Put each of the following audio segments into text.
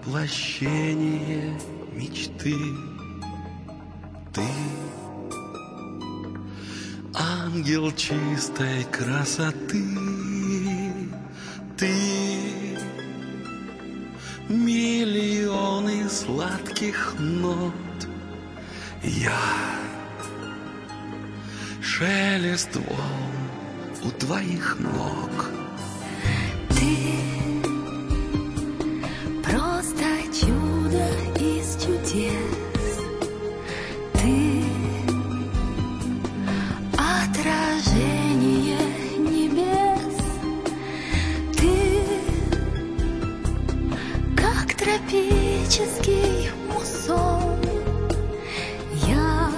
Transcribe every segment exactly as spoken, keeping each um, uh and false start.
воплощение мечты. Ты ангел чистой красоты. Ты миллионы сладких нот. Я шелест волн у твоих ног. Ты просто чудо из чудес. Ты отражение небес. Ты как тропический муссон. Я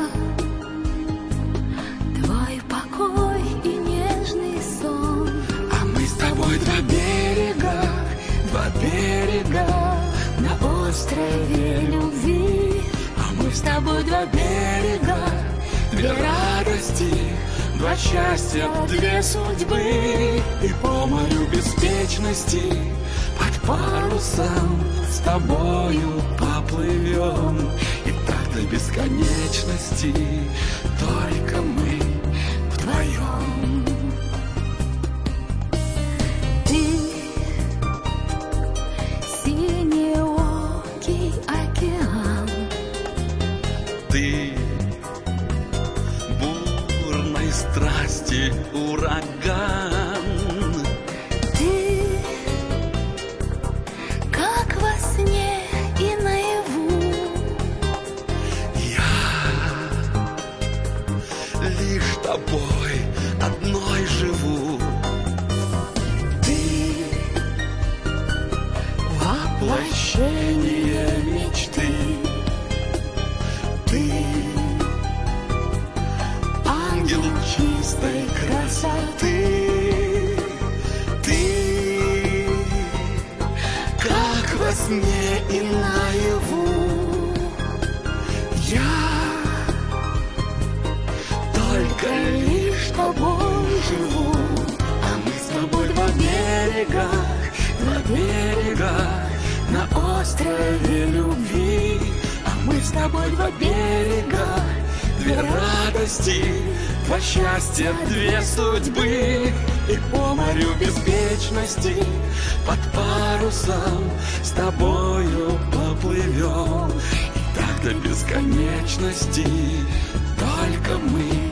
твой покой и нежный сон. А мы с тобой два берега, два берега На острове любви. А мы с тобой два берега, две радости, два счастья, две судьбы. И по морю беспечности под парусом с тобою поплывем. И так до бесконечности только мы вдвоем. Ты синеокий океан. Ты бурной страсти ураган. Ты как во сне и наяву. Я лишь тобой одной живу. Ты Воплощение мечты. Ты ангел чистой красоты. Ты как во сне и наяву. Я только лишь тобой живу. А мы с тобой два берега, два берега на острове любви. А мы с тобой два берега, две радости, два счастья, две судьбы. И по морю беспечности под парусом с тобою поплывем. И так до бесконечности только мы